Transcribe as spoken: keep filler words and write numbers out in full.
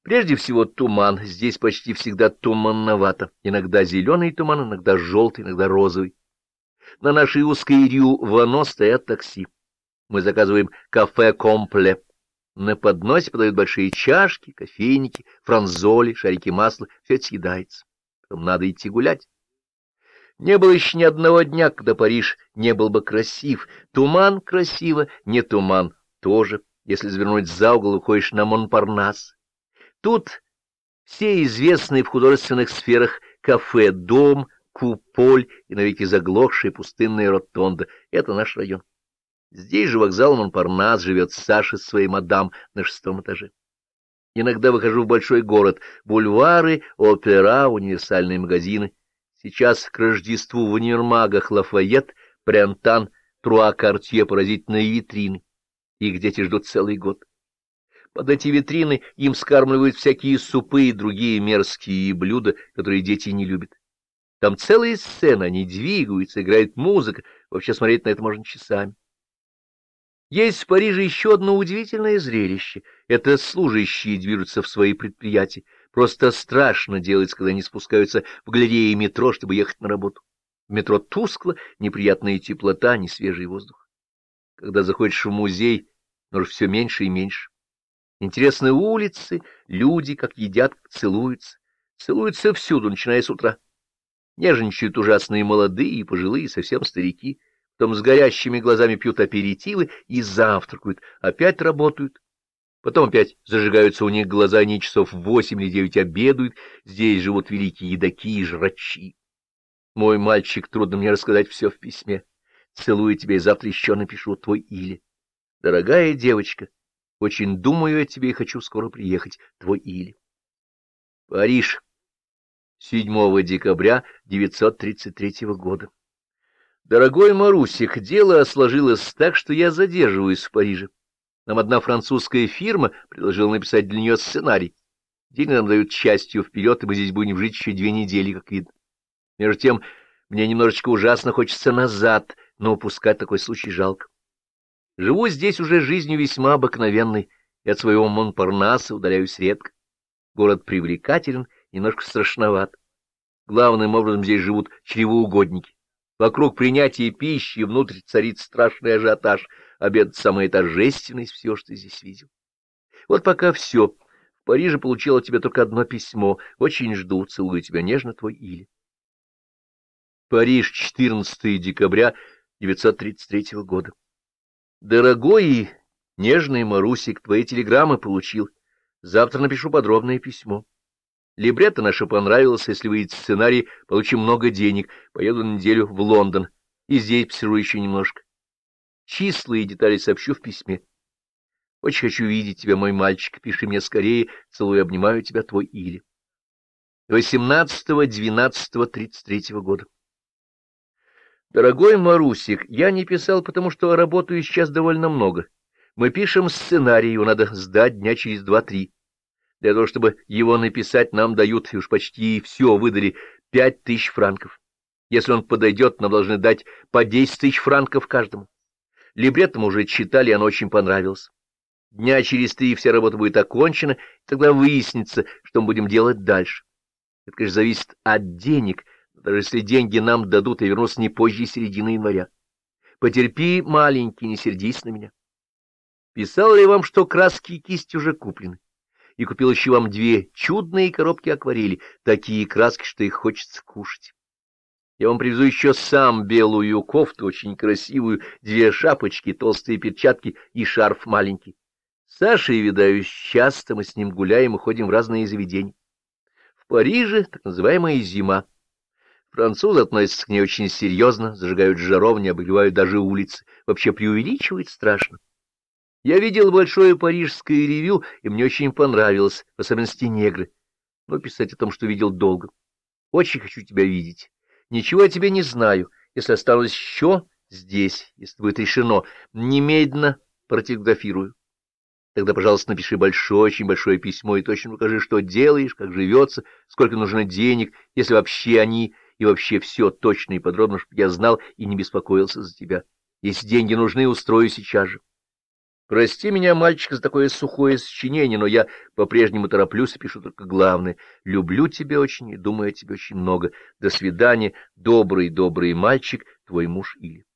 Прежде всего туман. Здесь почти всегда туманновато. Иногда зеленый туман, иногда желтый, иногда розовый. На нашей узкой рю Вано стоят такси. Мы заказываем кафе «Компле». На подносе подают большие чашки, кофейники, франзоли, шарики масла. Все это съедается. Потом надо идти гулять. Не было еще ни одного дня, когда Париж не был бы красив. Туман красиво, не туман тоже. Если завернуть за угол, выходишь на Монпарнас. Тут все известные в художественных сферах кафе, дом, куполь и навеки заглохшая пустынная ротонда. Это наш район. Здесь же вокзал Монпарнас, живет Саша с своей мадам на шестом этаже. Иногда выхожу в большой город. Бульвары, опера, универсальные магазины. Сейчас к Рождеству в универмагах Лафайет, Прянтан, Труа-Картье поразительные витрины. Их дети ждут целый год. Под эти витрины им скармливают всякие супы и другие мерзкие блюда, которые дети не любят. Там целые сцены, они двигаются, играет музыка. Вообще смотреть на это можно часами. Есть в Париже еще одно удивительное зрелище. Это служащие движутся в свои предприятия. Просто страшно делать, когда они спускаются в галереи метро, чтобы ехать на работу. В метро тускло, неприятная теплота, не свежий воздух. Когда заходишь в музей, но все меньше и меньше. Интересны улицы, люди, как едят, как целуются. Целуются всюду, начиная с утра. Нежничают ужасные молодые и пожилые, совсем старики. Потом с горящими глазами пьют аперитивы и завтракают, опять работают. Потом опять зажигаются у них глаза, они часов в восемь или девять обедают. Здесь живут великие едоки и жрачи. Мой мальчик, трудно мне рассказать все в письме. Целую тебя и завтра еще напишу, твой Или. Дорогая девочка, очень думаю о тебе и хочу скоро приехать, твой Или. Париж. седьмого декабря девятьсот тридцать третьего года. Дорогой Марусик, дело сложилось так, что я задерживаюсь в Париже. Нам одна французская фирма предложила написать для нее сценарий. Деньги нам дают частью вперед, и мы здесь будем жить еще две недели, как видно. Между тем, мне немножечко ужасно хочется назад, но упускать такой случай жалко. Живу здесь уже жизнью весьма обыкновенной, и от своего Монпарнаса удаляюсь редко. Город привлекателен, немножко страшноват. Главным образом здесь живут чревоугодники. Вокруг принятия пищи внутрь царит страшный ажиотаж. Обед самый торжественный из всего, что я здесь видел. Вот пока все. В Париже получил от тебя только одно письмо. Очень жду. Целую тебя нежно, твой Или. Париж, четырнадцатого декабря девятьсот тридцать третьего года. Дорогой и нежный Марусик, твои телеграммы получил. Завтра напишу подробное письмо. Либретто наше понравилось, если выйдет сценарий, получим много денег. Поеду на неделю в Лондон, и здесь посижу еще немножко. Числа и детали сообщу в письме. Очень хочу видеть тебя, мой мальчик, пиши мне скорее, целую и обнимаю тебя, твой Или. восемнадцатого двенадцатого тридцать третьего года. Дорогой Марусик, я не писал, потому что работаю сейчас довольно много. Мы пишем сценарий, его надо сдать дня через два-три. Для того, чтобы его написать, нам дают, и уж почти все выдали, пять тысяч франков. Если он подойдет, нам должны дать по десять тысяч франков каждому. Либретто мы уже читали, оно очень понравилось. Дня через три вся работа будет окончена, и тогда выяснится, что мы будем делать дальше. Это, конечно, зависит от денег, но даже если деньги нам дадут, я вернусь не позже середины января. Потерпи, маленький, не сердись на меня. Писал ли вам, что краски и кисти уже куплены? И купил еще вам две чудные коробки акварели, такие краски, что их хочется кушать. Я вам привезу еще сам белую кофту, очень красивую, две шапочки, толстые перчатки и шарф маленький. С Сашей видаюсь часто, мы с ним гуляем и ходим в разные заведения. В Париже так называемая зима. Французы относятся к ней очень серьезно, зажигают жаровни, обогревают даже улицы, вообще преувеличивают страшно. Я видел большое парижское ревю, и мне очень понравилось, в особенности негры. Но писать о том, что видел, долго. Очень хочу тебя видеть. Ничего о тебе не знаю. Если останусь еще здесь, если будет решено, немедленно протелеграфирую. Тогда, пожалуйста, напиши большое, очень большое письмо и точно покажи, что делаешь, как живется, сколько нужно денег, если вообще они и вообще все точно и подробно, чтобы я знал и не беспокоился за тебя. Если деньги нужны, устрою сейчас же. Прости меня, мальчик, за такое сухое сочинение, но я по-прежнему тороплюсь и пишу только главное. Люблю тебя очень и думаю о тебе очень много. До свидания, добрый-добрый мальчик, твой муж Или.